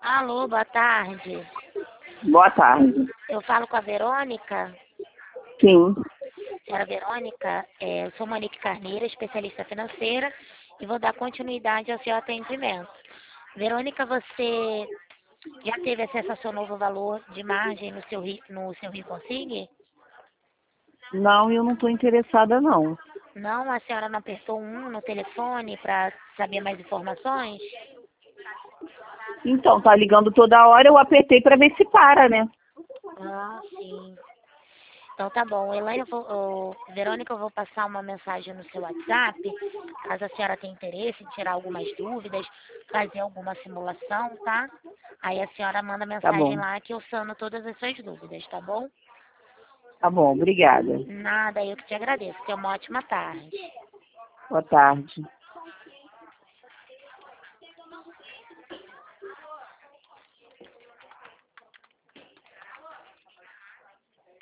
Alô, boa tarde. Boa tarde. Eu falo com a Verônica. Sim. Senhora Verônica, eu sou Monique Carneiro, especialista financeira, e vou dar continuidade ao seu atendimento. Verônica, você já teve acesso ao seu novo valor de margem no seu ReConsig? Não, eu não estou interessada, não. Não, a senhora não apertou um no telefone para saber mais informações? Então, tá ligando toda hora, eu apertei para ver se para, né? Ah, sim. Então tá bom. Elaine, Verônica, eu vou passar uma mensagem no seu WhatsApp, caso a senhora tenha interesse em tirar algumas dúvidas, fazer alguma simulação, tá? Aí a senhora manda Tá mensagem bom. lá que eu sano todas as suas dúvidas, tá bom? Tá bom, obrigada. Nada, eu que te agradeço. Tenha uma ótima tarde. Boa tarde.